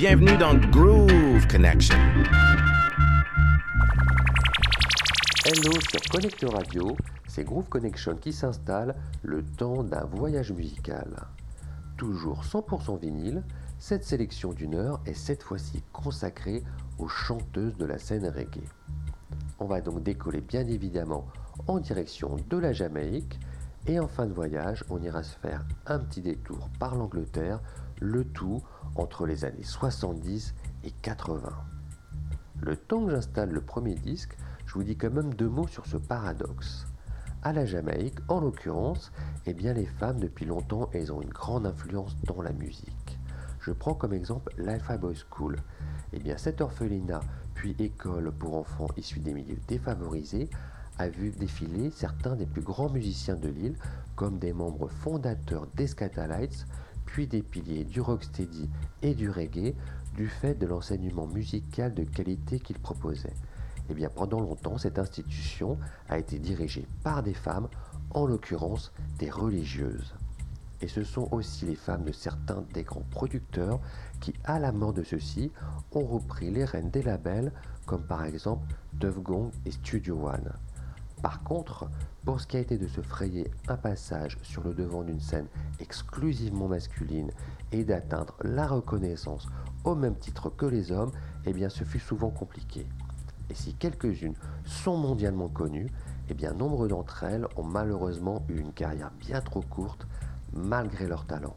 Bienvenue dans Groove Connection. Hello sur Connect Radio, c'est Groove Connection qui s'installe le temps d'un voyage musical. Toujours 100% vinyle, cette sélection d'une heure est cette fois-ci consacrée aux chanteuses de la scène reggae. On va donc décoller bien évidemment en direction de la Jamaïque et en fin de voyage, on ira se faire un petit détour par l'Angleterre, le tout entre les années 70 et 80. Le temps que j'installe le premier disque, je vous dis quand même deux mots sur ce paradoxe. À la Jamaïque, en l'occurrence, eh bien les femmes depuis longtemps, elles ont une grande influence dans la musique. Je prends comme exemple l'Alpha Boys School. Eh bien cette orphelinat, puis école pour enfants issus des milieux défavorisés, a vu défiler certains des plus grands musiciens de l'île, comme des membres fondateurs des Skatalites, puis des piliers du rocksteady et du reggae, du fait de l'enseignement musical de qualité qu'ils proposaient. Eh bien, pendant longtemps, cette institution a été dirigée par des femmes, en l'occurrence des religieuses. Et ce sont aussi les femmes de certains des grands producteurs qui, à la mort de ceux-ci, ont repris les rênes des labels, comme par exemple Tuff Gong et Studio One. Par contre, pour ce qui a été de se frayer un passage sur le devant d'une scène exclusivement masculine et d'atteindre la reconnaissance au même titre que les hommes, eh bien ce fut souvent compliqué. Et si quelques-unes sont mondialement connues, eh bien nombre d'entre elles ont malheureusement eu une carrière bien trop courte malgré leur talent.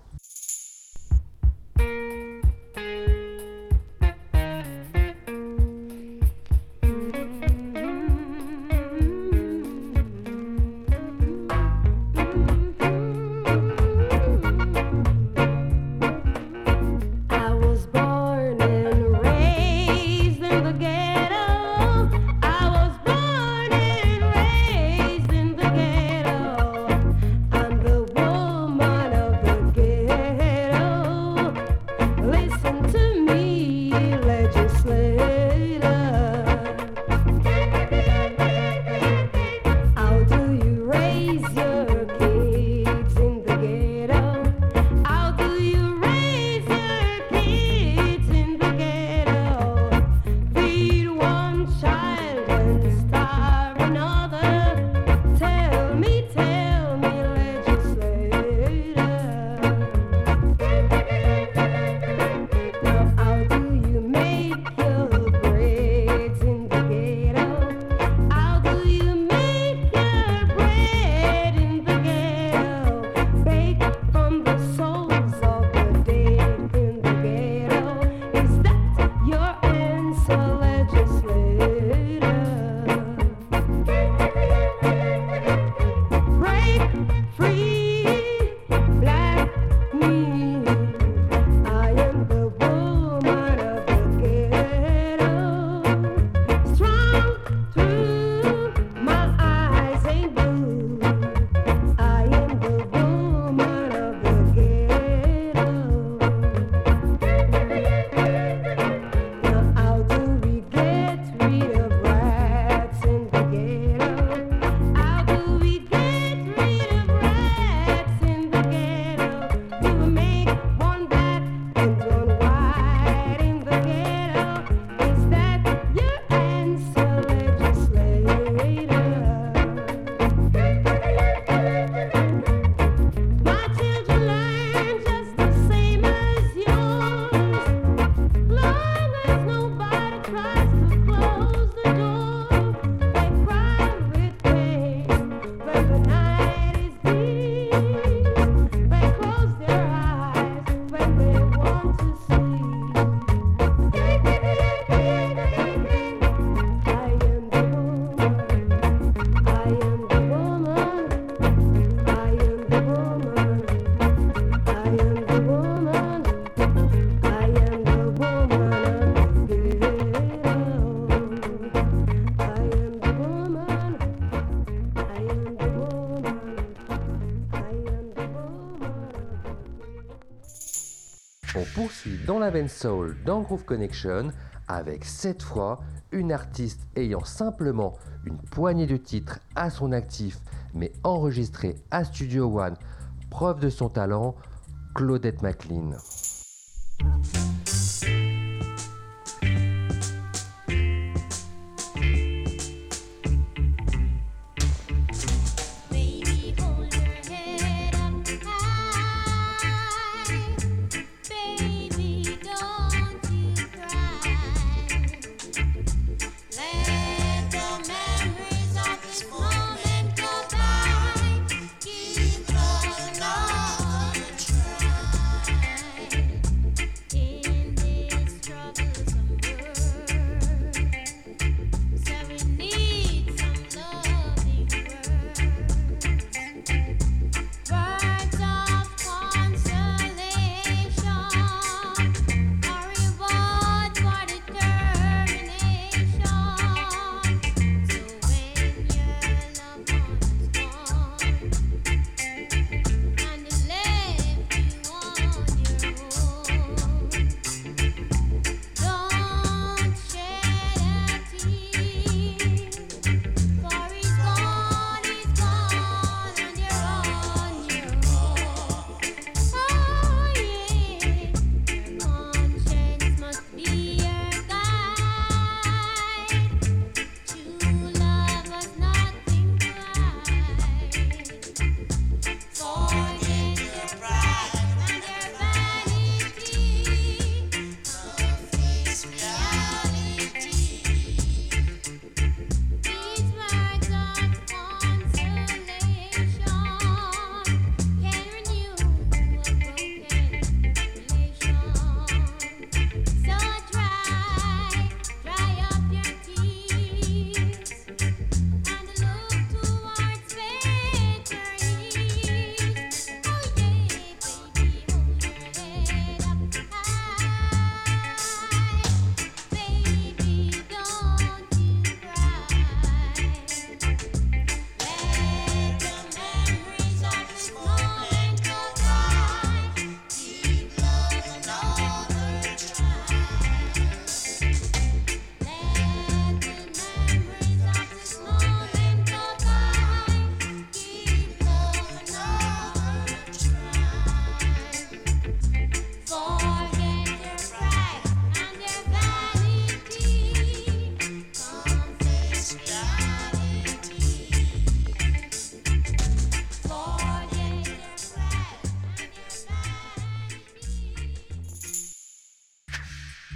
On poursuit dans la veine soul dans Groove Connection avec cette fois une artiste ayant simplement une poignée de titres à son actif mais enregistrée à Studio One, preuve de son talent, Claudette McLean.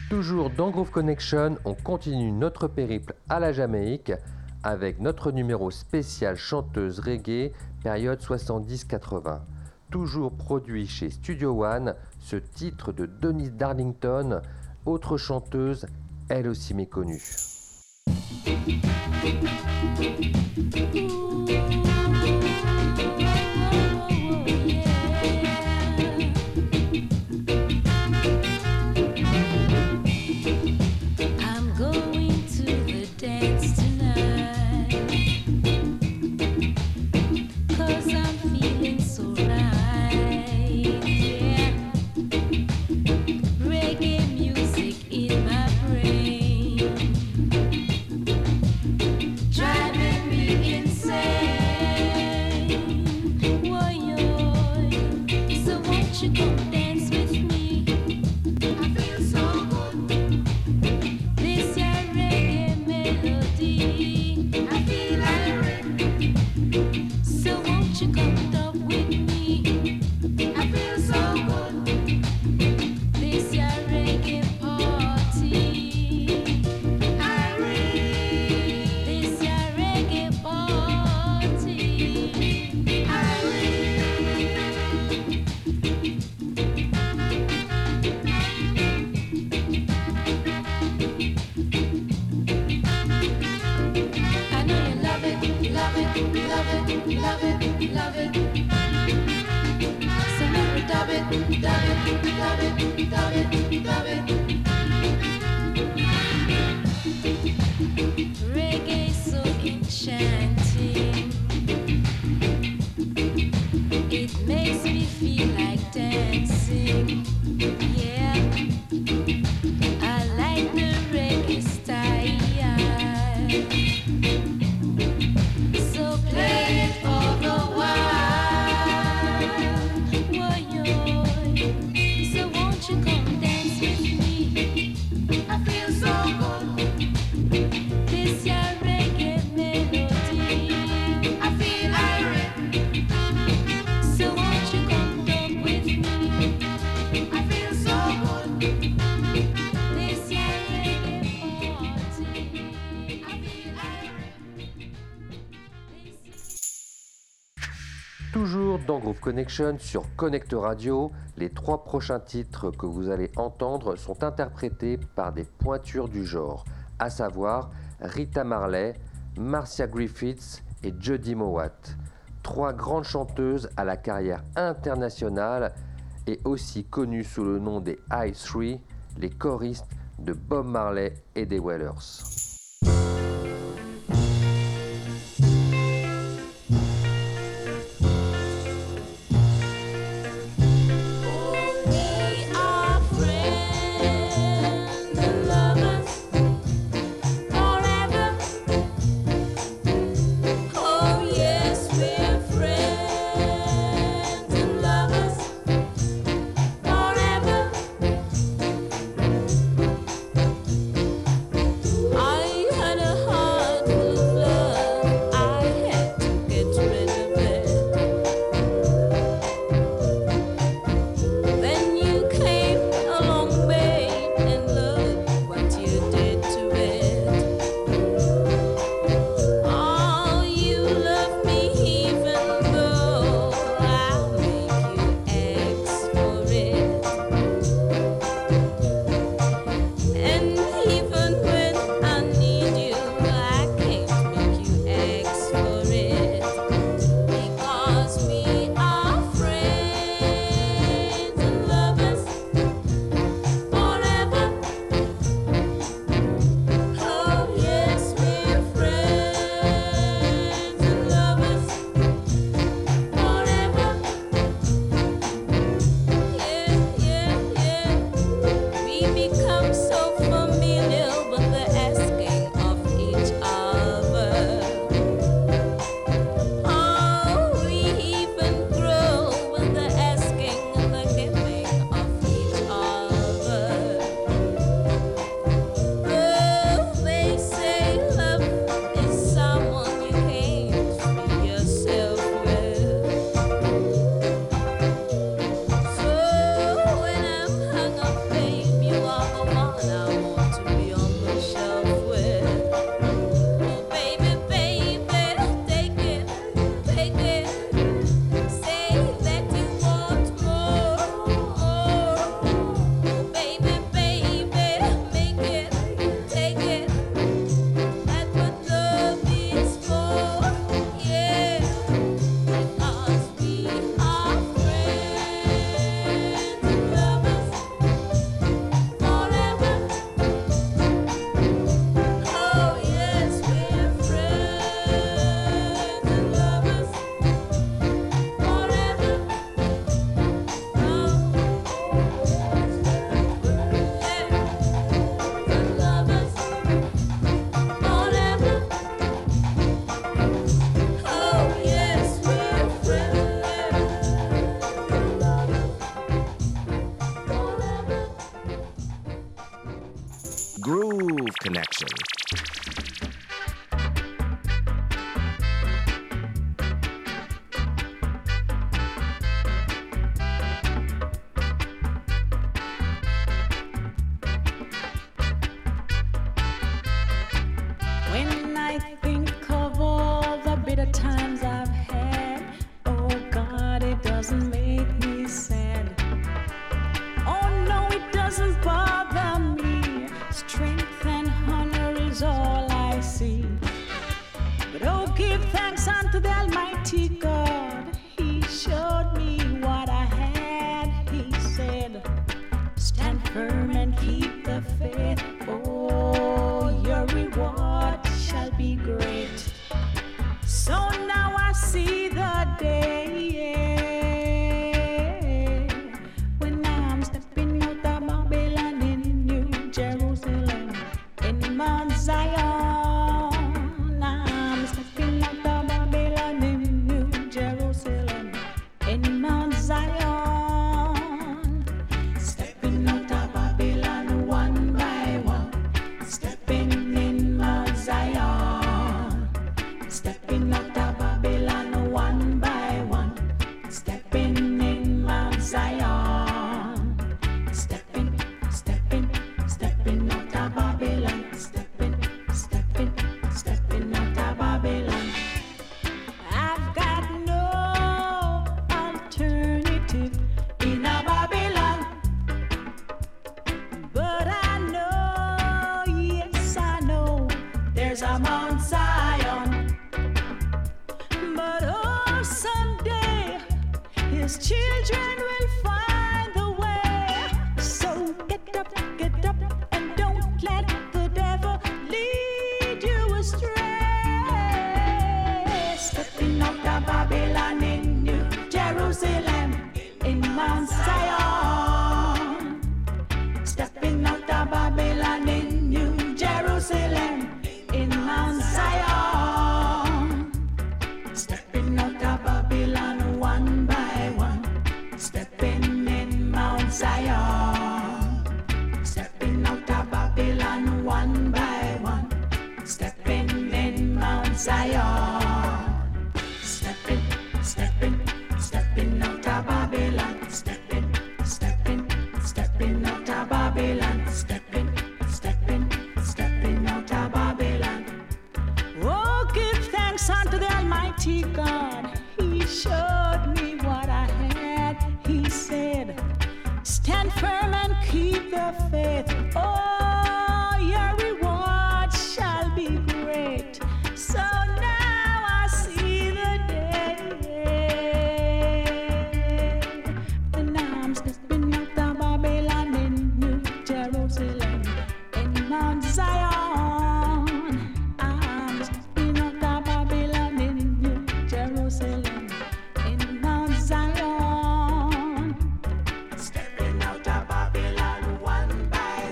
Toujours dans Groove Connection, on continue notre périple à la Jamaïque avec notre numéro spécial chanteuse reggae période 70-80. Toujours produit chez Studio One, ce titre de Denise Darlington, autre chanteuse, elle aussi méconnue. Reggae so enchanting, it makes me feel like dancing. Yeah, I like the reggae style, so play it all the while. Whoa, so won't you come dance with me? I feel so good. This your reggae melody, I feel irate. So won't you come talk with me? I feel so good. This your reggae party, I feel irate. Toujours dans Groove Connection sur Connect Radio, les 3 prochains titres que vous allez entendre sont interprétés par des pointures du genre, à savoir Rita Marley, Marcia Griffiths et Jody Mowat. 3 grandes chanteuses à la carrière internationale et aussi connues sous le nom des I3, les choristes de Bob Marley et des Wailers. I Groove Connection. When I think of all the bitter times I've had, oh God, it doesn't make me sad. Oh no, it doesn't bother me. Strength and honor is all I see. But oh, give thanks unto the Almighty God. He showed me what I had. He said, stand firm and keep the faith. Oh, your reward shall be great. So now I see the day when I'm stepping out of Babylon in New Jerusalem, in Mount Zion. I'm stepping out of Babylon in New Jerusalem, in Mount Zion. Stepping out of Babylon one by one, stepping in Mount Zion. Stepping out of Babylon one by one, stepping in Mount Zion. Stepping, stepping, stepping out of Babylon. Stepping, stepping, stepping out of Babylon. I've got no alternative in a Babylon. But I know, yes I know, there's a Mount Zion. But oh, someday his children will find the way. So get up, and don't let the devil lead you astray. Stepping out of Babylon in New Jerusalem, in Mount Zion. Stepping out of Babylon in New Jerusalem, in Mount Zion. Stepping out of Babylon one by one, stepping in Mount Zion. Stepping out of Babylon one by one, stepping in Mount Zion. Stepping, stepping, stepping out of Babylon. Stepping, stepping, stepping out of Babylon. Stepping, stepping, stepping out of Babylon. Oh, give thanks unto the Almighty God. He showed me what I had. He said, stand firm and keep the faith. Oh, your reward shall be great. So now I see the day when I'm stepping out of Babylon in New Jerusalem, in Mount Zion. I'm stepping out of Babylon in New Jerusalem, in Mount Zion. Stepping out of Babylon one by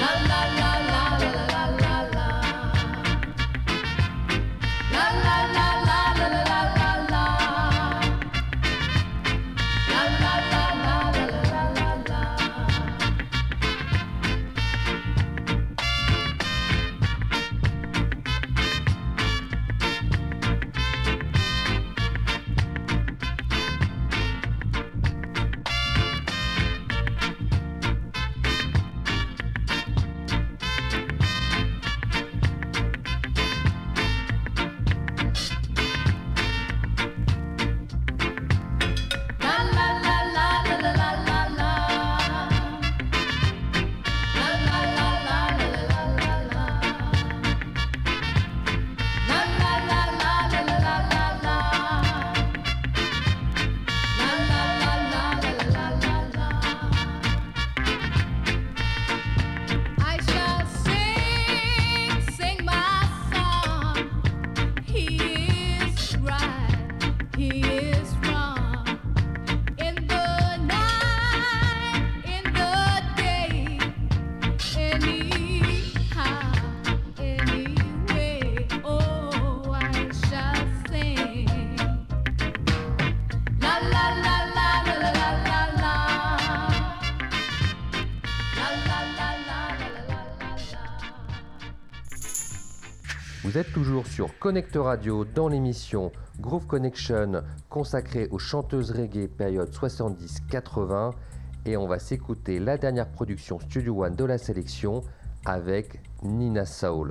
Vous êtes toujours sur Connect Radio dans l'émission Groove Connection consacrée aux chanteuses reggae période 70-80 et on va s'écouter la dernière production Studio One de la sélection avec Nina Soul.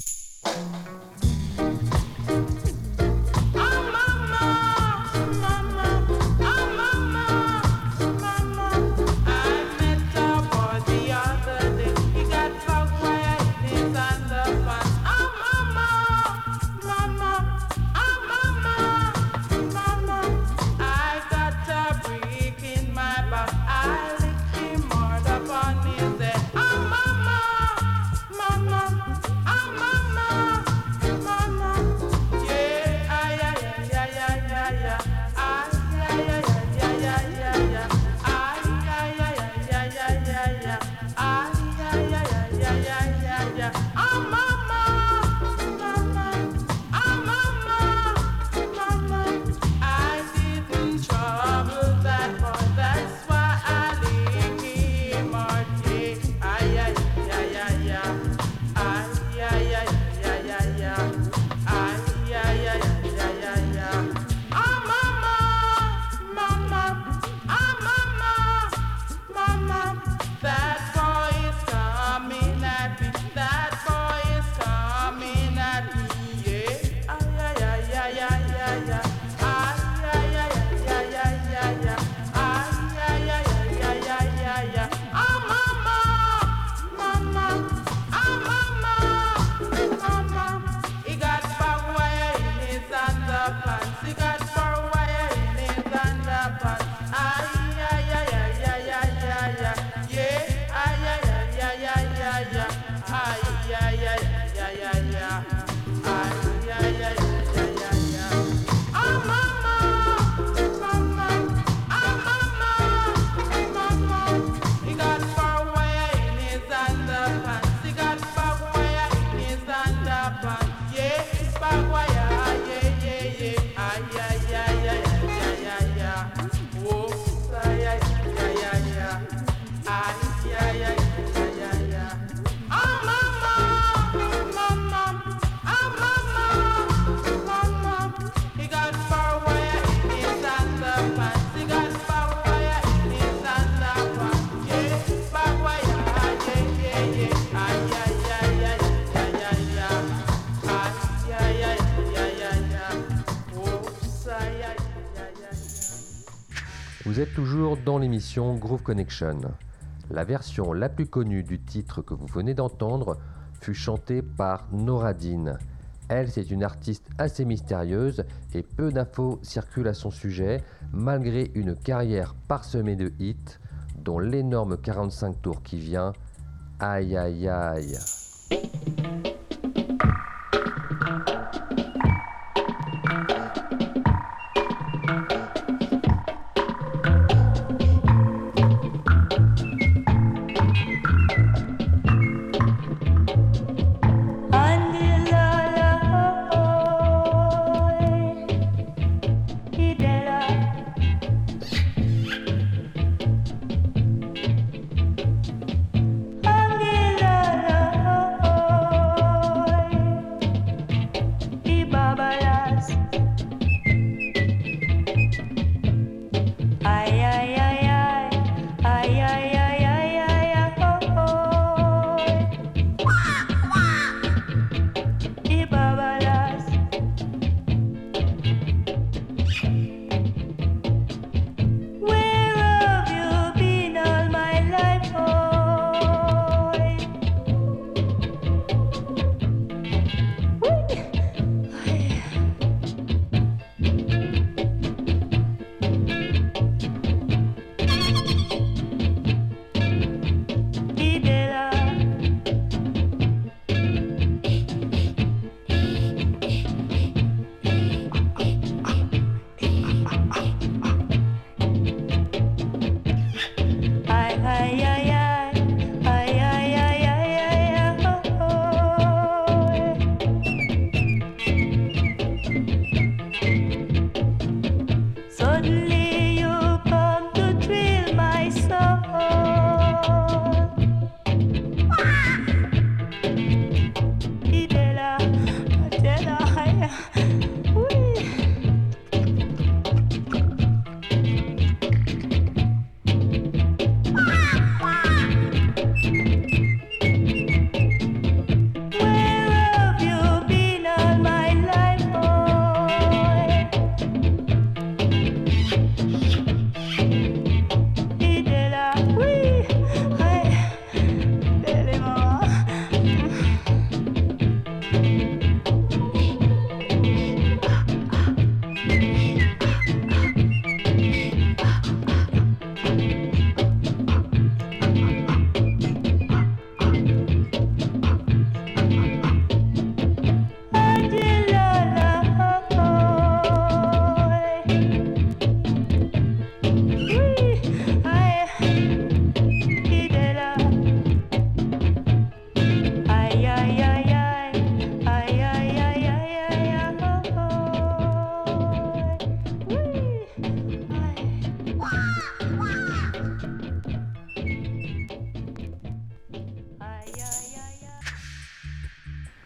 Vous êtes toujours dans l'émission Groove Connection. La version la plus connue du titre que vous venez d'entendre fut chantée par Noradine. Elle, c'est une artiste assez mystérieuse et peu d'infos circulent à son sujet, malgré une carrière parsemée de hits, dont l'énorme 45 tours qui vient. Aïe aïe aïe.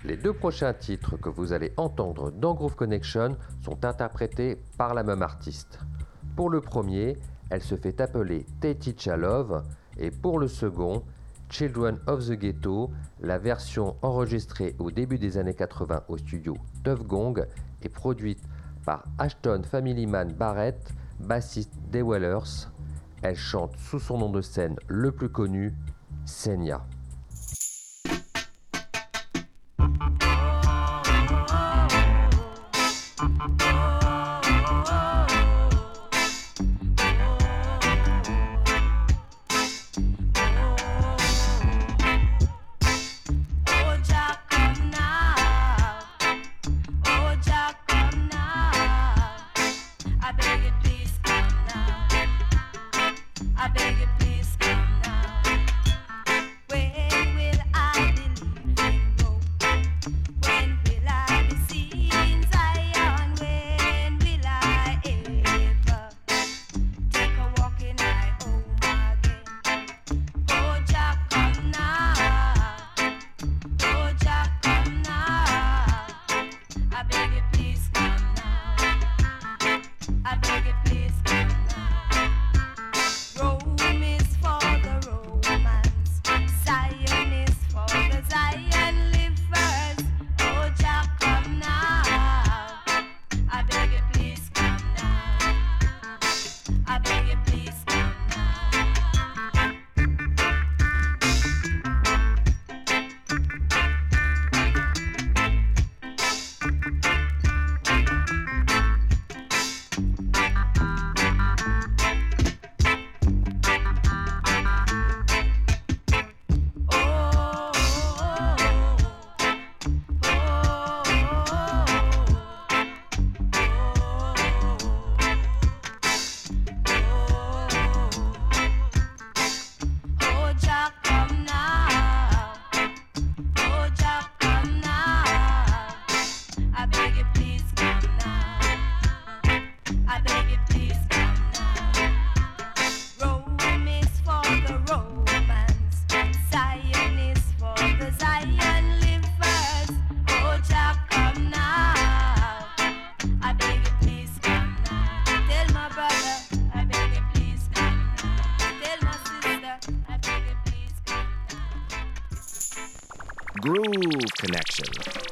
Les deux prochains titres que vous allez entendre dans Groove Connection sont interprétés par la même artiste. Pour le premier, elle se fait appeler Teitica Love et pour le second, Children of the Ghetto, la version enregistrée au début des années 80 au studio Tuff Gong est produite par Ashton Family Man Barrett, bassiste des Wailers. Elle chante sous son nom de scène le plus connu, Senya. Groove Connection.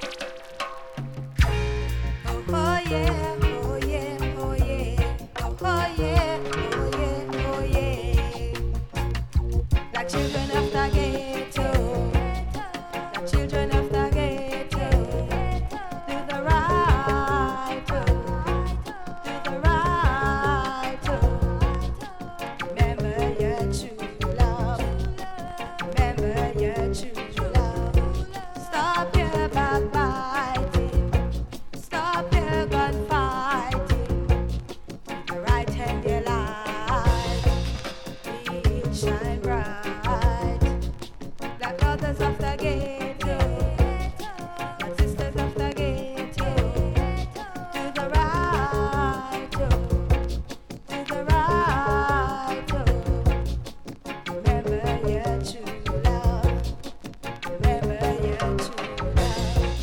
Oh yeah, oh yeah, oh yeah, oh yeah, oh yeah, oh yeah. Like children of the ghetto, like children of the ghetto, do the right, do the right. Remember your true love, remember your true love. Stop your backbiting, stop your gunfighting. The right hand your light, it shine bright. Like brothers of the ghetto, like sisters of the ghetto. Do the right, do the right. Remember your true love. Remember your true love.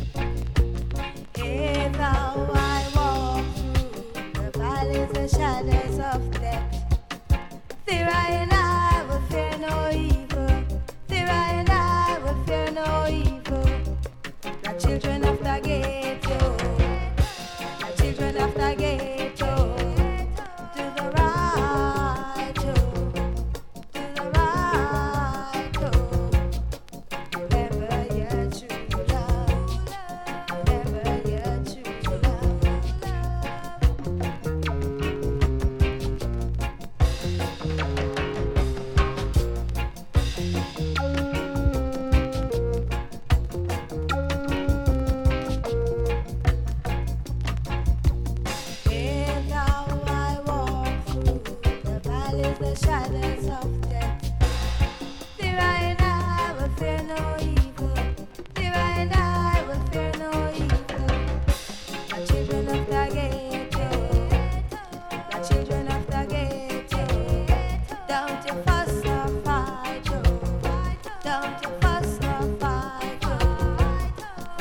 Hey, thou I walk through the valleys and shadows of death. There I will fear no evil. There I will fear no evil. The children of the ghetto, the children of the ghetto. Do the right, do the right. Remember your true love. Remember your true love. Here thou I walk through the valleys, the shadows of death. There I will fear no evil. There I will fear no evil. The children of the ghetto, the children of the ghetto. Don't you fuss or fight, oh. Don't you fuss or fight, oh.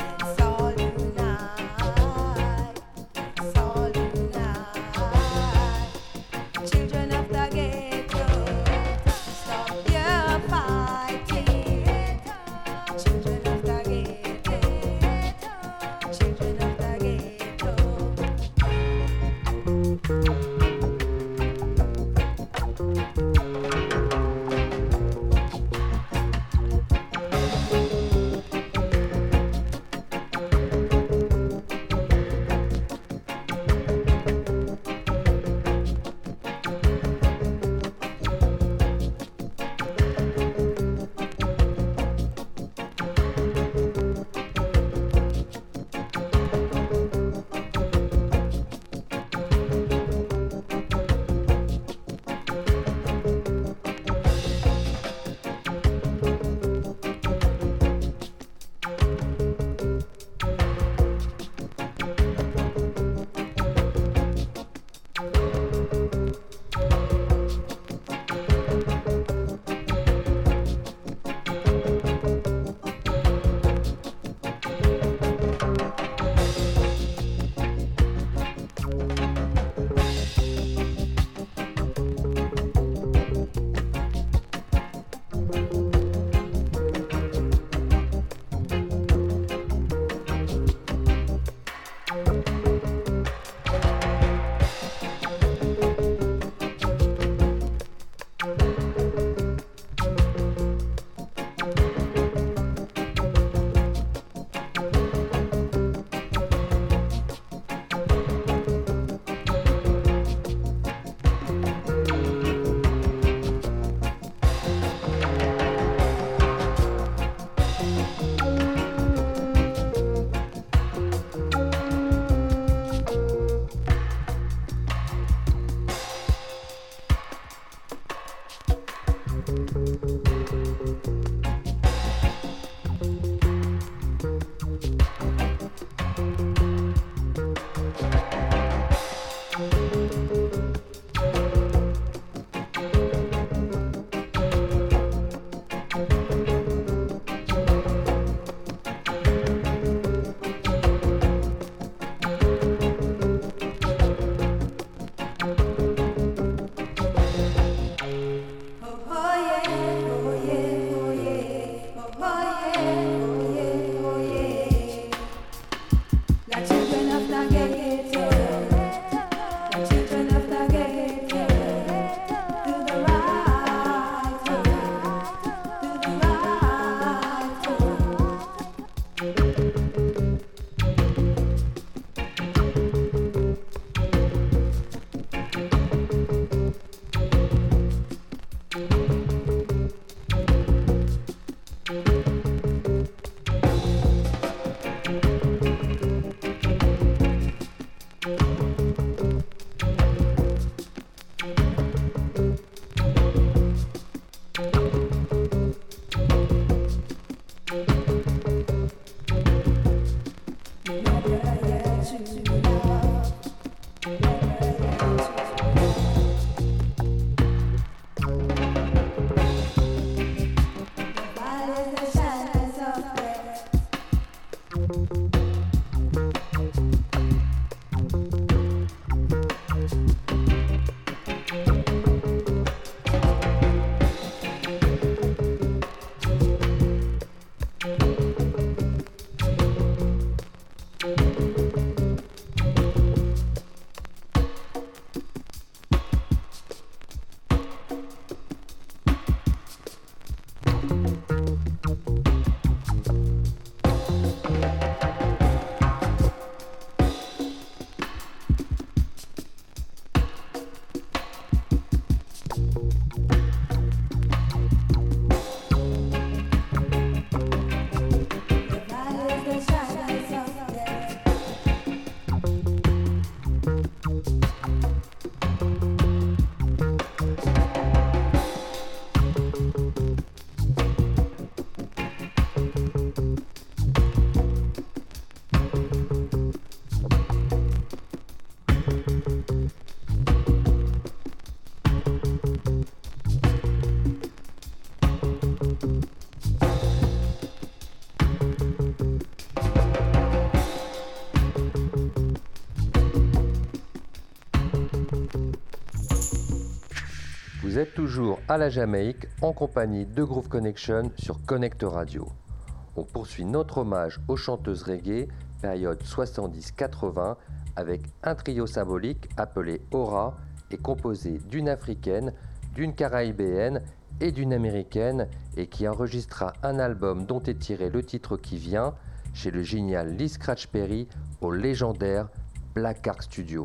êtes toujours à la Jamaïque en compagnie de Groove Connection sur Connect Radio. On poursuit notre hommage aux chanteuses reggae période 70-80 avec un trio symbolique appelé Aura et composé d'une africaine, d'une caraïbéenne et d'une américaine et qui enregistra un album dont est tiré le titre qui vient chez le génial Lee Scratch Perry au légendaire Black Ark Studio.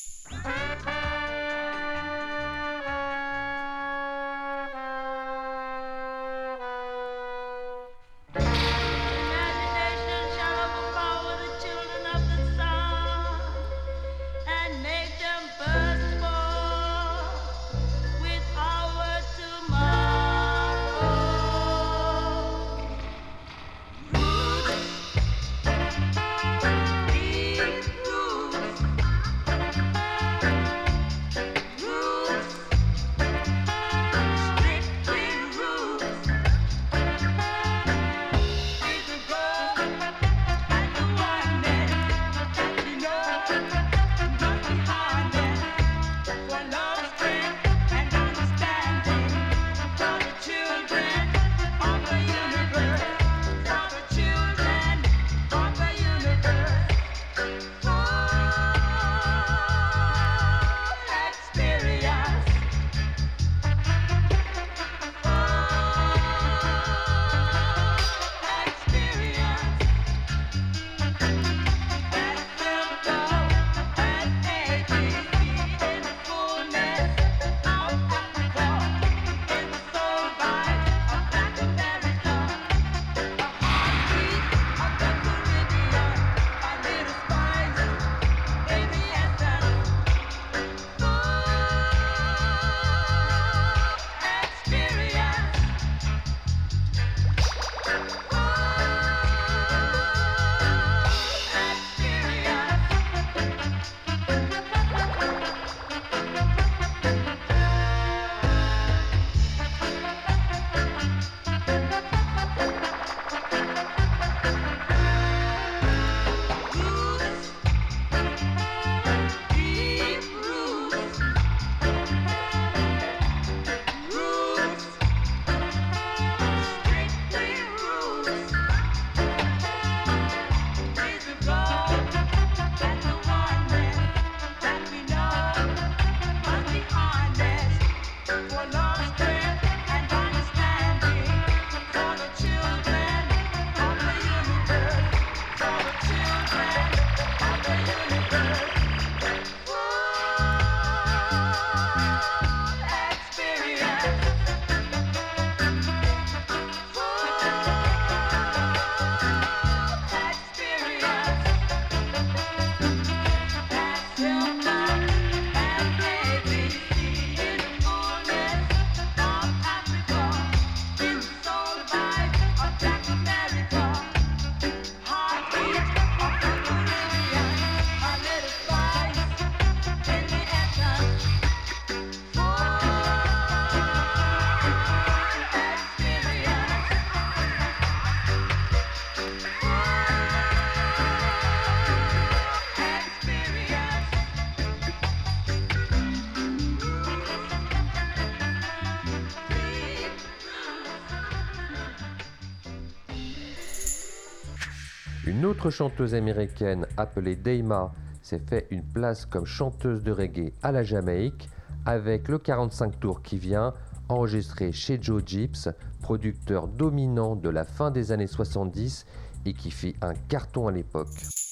Une autre chanteuse américaine appelée Dayma s'est fait une place comme chanteuse de reggae à la Jamaïque avec le 45 tours qui vient, enregistré chez Joe Gibbs, producteur dominant de la fin des années 70 et qui fit un carton à l'époque.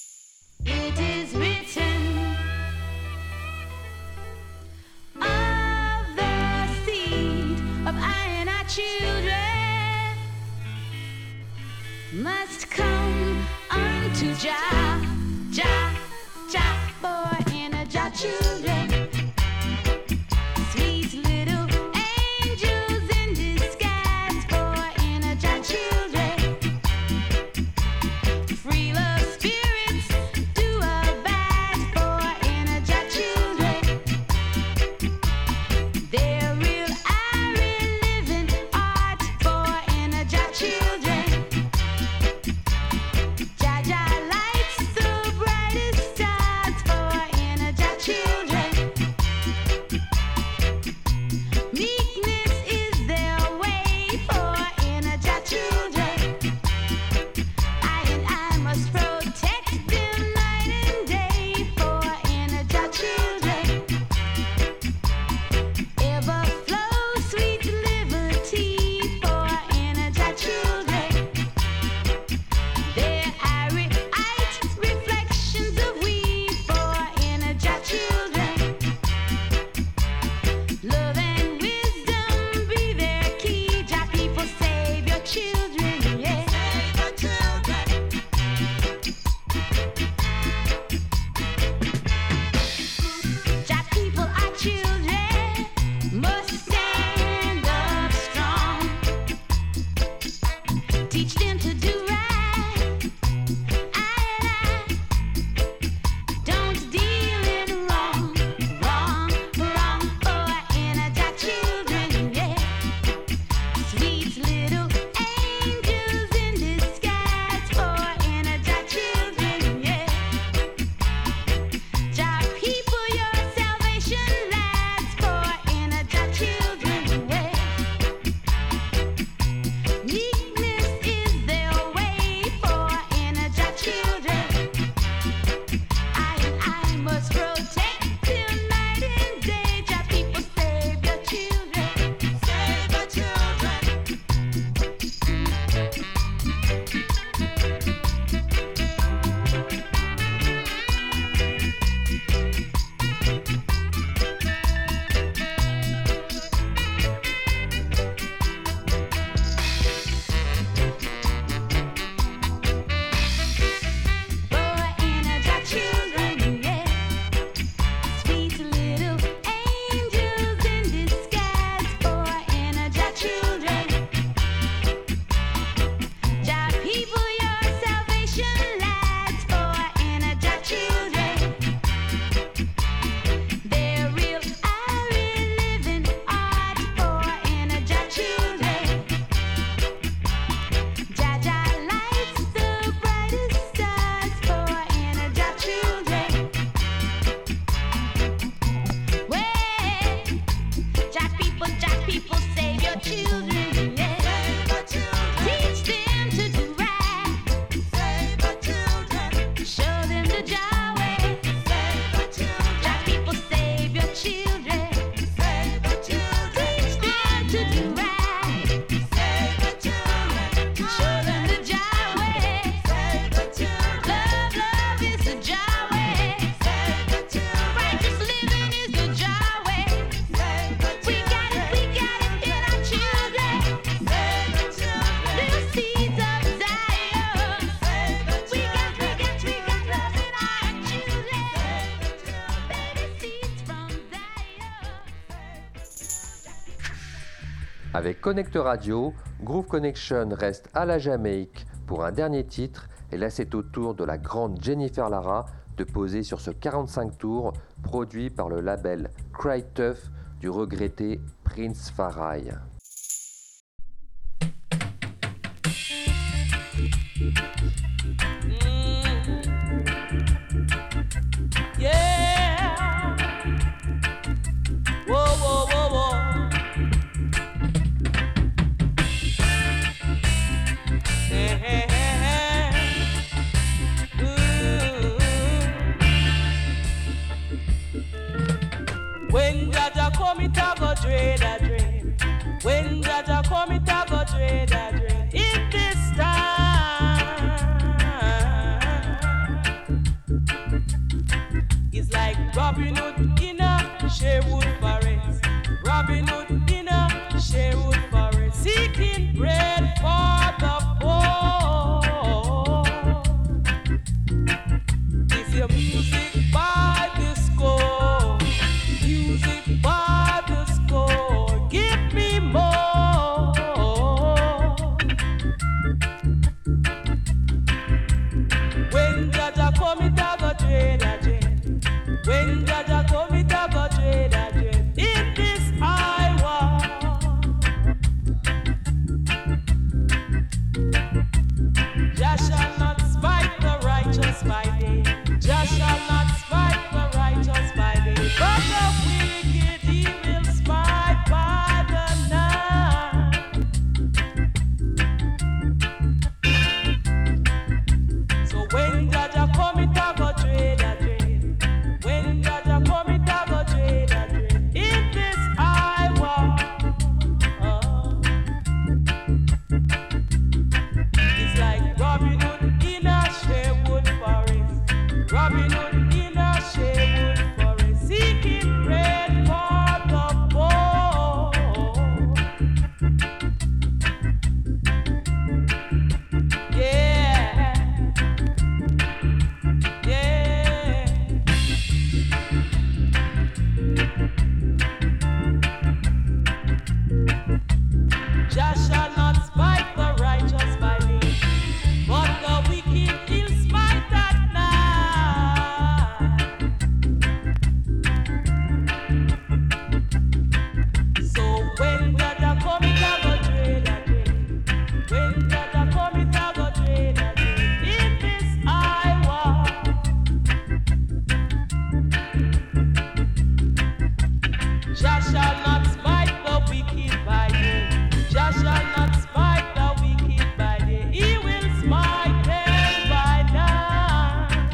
It is written of the seed of iron our children must come unto Jah, Jah, Jah, boy and a Jah children. Sweet little angels in disguise, boy and a Jah children. Free love spirits do abide, boy and a Jah children. They're real iron living art, boy and a Jah children. Jah Jah lights Avec Connecteur Radio, Groove Connection reste à la Jamaïque pour un dernier titre, et là c'est au tour de la grande Jennifer Lara de poser sur ce 45 tours produit par le label Cry Tough du regretté Prince Farai. Yeah. Whoa, whoa, whoa, whoa. Hey, hey, hey, hey. Ooh. When Jaja come, it a go dread a dread. When Jaja come, it a go dread a dread. In this time, it's like Robin Hood in a Sherwood forest. Robin Hood in a Sherwood forest, seeking bread for the poor. If your music by the score, music by the score, give me more. When Jaja come, it a go dread a dread. When Jaja come, it a go dread a dread. In this Iowa, Jah shall not spite the righteous by day. Jah shall not spite the righteous by day. But the wicked he will smite by the night. So when Jaja come, it a go dread a dread. When Jaja come, it a go dread a dread. In this Iowa, it's like Robin Hood in a Sherwood forest. Robin Hood in a Sherwood forest, seeking bread for the poor. Yeah, yeah. Jah shall not spite the righteous by day, but the wicked he'll smite at night. So when Jaja come, it a go dread a dread. When Jaja come, it a go dread a dread. In this Iowa, Jah shall not smite the wicked by day. Jah shall not smite the wicked by day. He will smite them by night.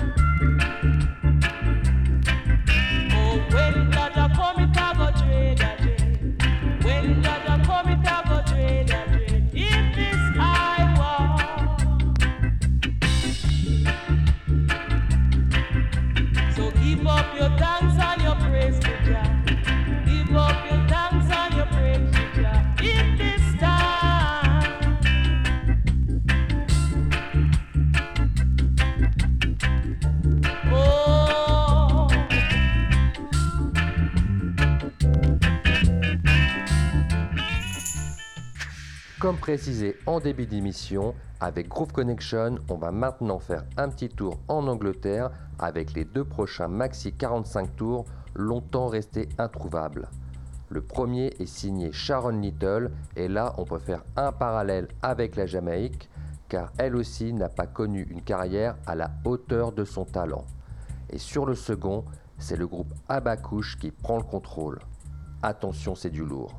Oh, when Jaja come, it a go dread a dread. When Jaja come, it a go dread a dread. In this Iowa, so give up your thanks and your praise to Jah. Give up your thanks and your praise to Jah. In this time, oh, Comme précisé en début d'émission, avec Groove Connection, on va maintenant faire un petit tour en Angleterre avec les deux prochains maxi 45 tours longtemps restés introuvables. Le premier est signé Sharon Little et là on peut faire un parallèle avec la Jamaïque car elle aussi n'a pas connu une carrière à la hauteur de son talent. Et sur le second, c'est le groupe Abacouche qui prend le contrôle. Attention, c'est du lourd.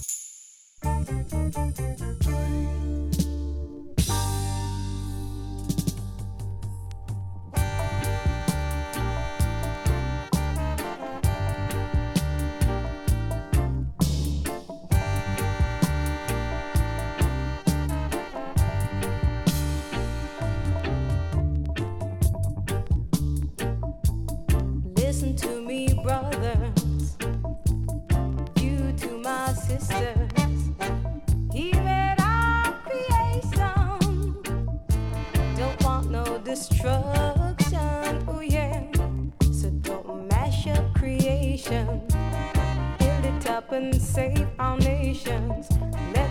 Listen to me, brothers, you to my sisters. He made our creation. Don't want no destruction, oh yeah. So don't mash up creation. Build it up and save our nations. Let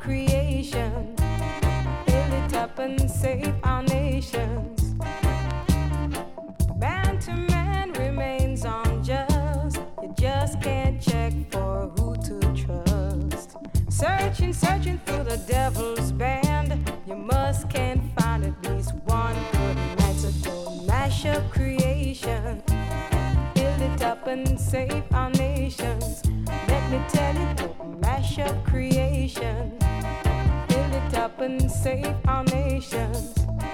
creation. Build it up and save our nations. Man to man remains unjust. You just can't check for who to trust. Searching through the devil's band. You can't find at least one good man. So don't mash up creation. Build it up and save our nations. Let me tell you, don't mash up creation. Build it up and save our nations.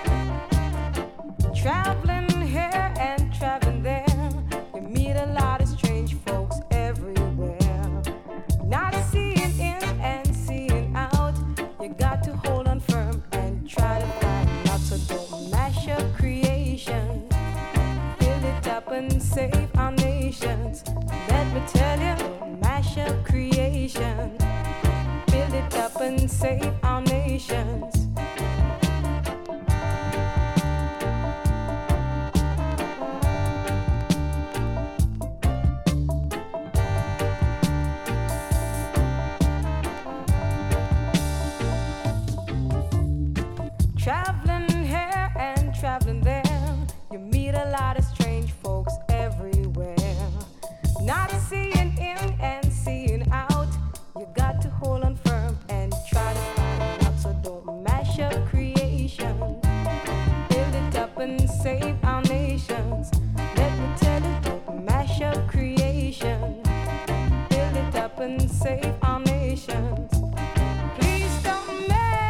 Traveling here and traveling there, you meet a lot of strange folks everywhere. Not seeing in and seeing out, you got to hold on firm and try to find out. So don't mash up creation. Build it up and save our nations. Let me tell you, don't mash up creation. Build it up and save our nations. Traveling here and traveling there, you meet a lot of strange folks everywhere. Not seeing in and seeing out, you got to hold on firm and try to find out. So don't mash up creation. Build it up and save our nations. Let me tell you, don't mash up creation. Build it up and save our nations. Please don't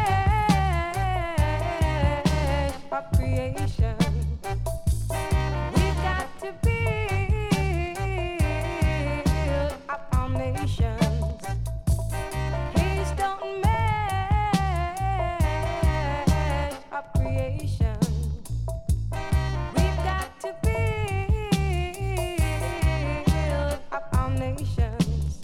mash up creation. We got to build up our nations. Please don't mash up creation. We've got to build up our nations.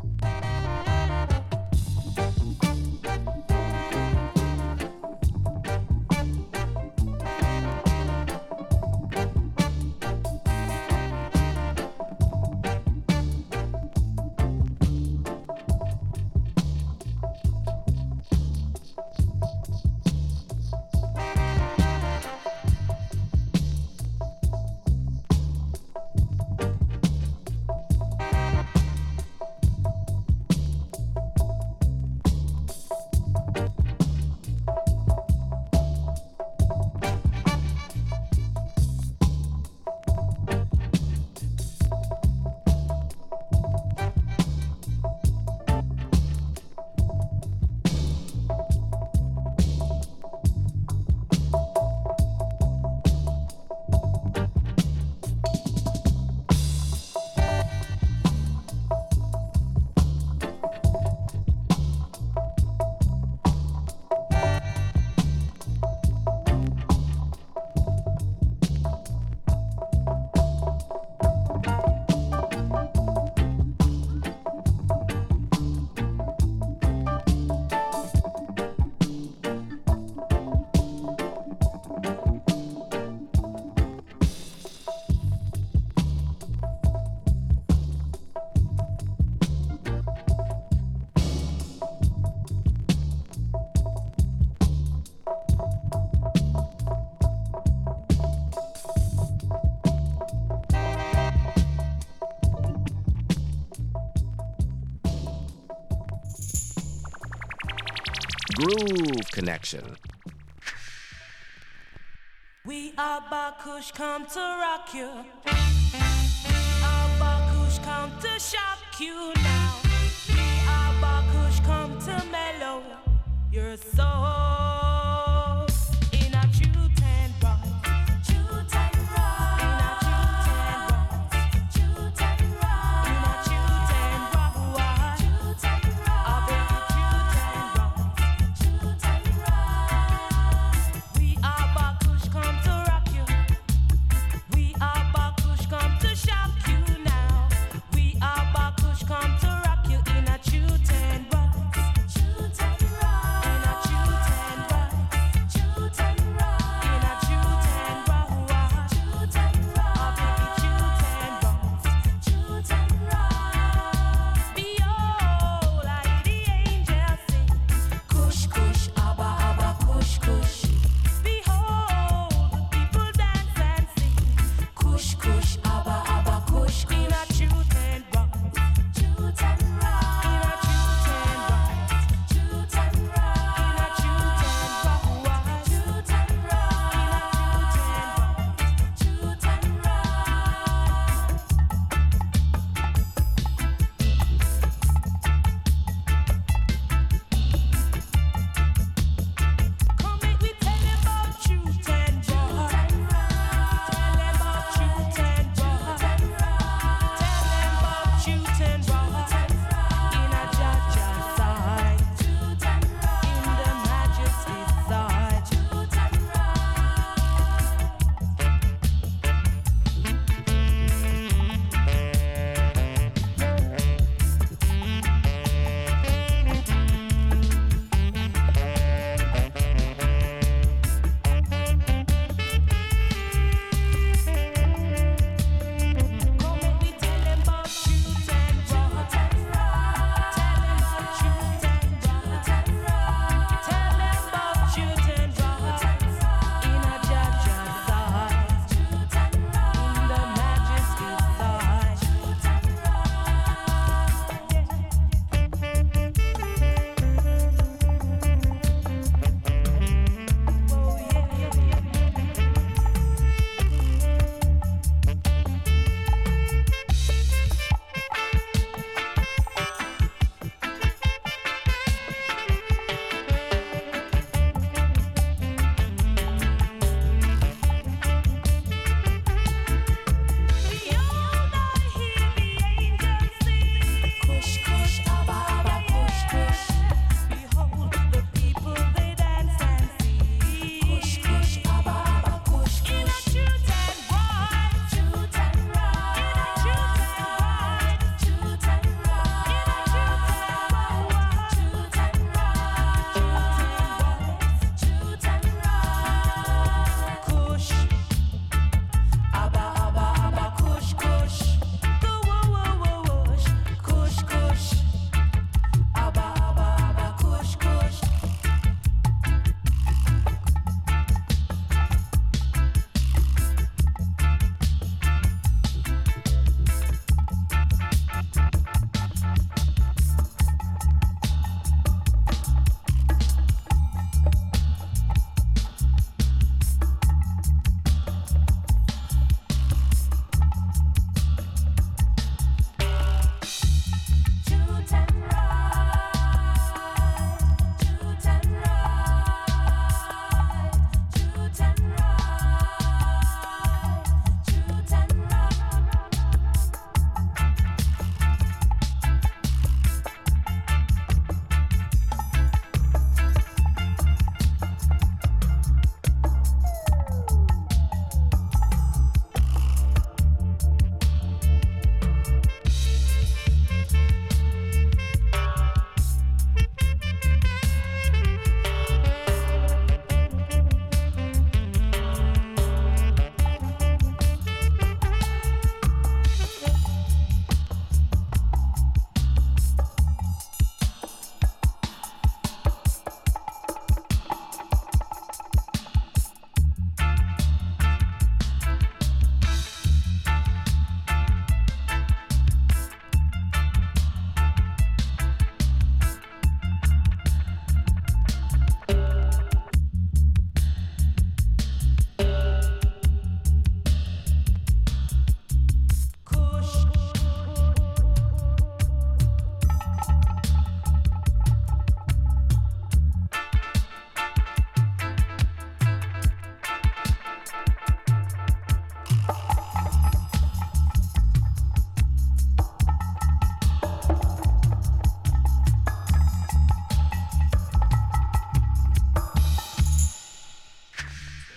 Groove Connection. We are Bakush, come to rock you. We are Bakush, come to shock you now. We are Bakush, come to mellow your soul in a true ten rock. True ten rock. In a true ten rock. In a true ten rock. True ten rock. I beg you, true ten rock. We are Bakush, come to rock you. We are Bakush, come to shock you now. We are Bakush, come to rock you in a true ten rock. True ten rock. In a true ten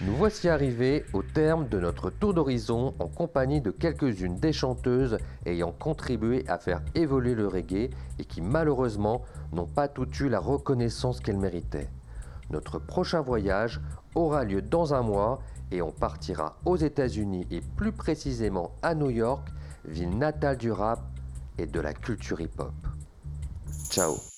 Nous voici arrivés au terme de notre tour d'horizon en compagnie de quelques-unes des chanteuses ayant contribué à faire évoluer le reggae et qui malheureusement n'ont pas toutes eu la reconnaissance qu'elles méritaient. Notre prochain voyage aura lieu dans un mois et on partira aux États-Unis et plus précisément à New York, ville natale du rap et de la culture hip-hop. Ciao.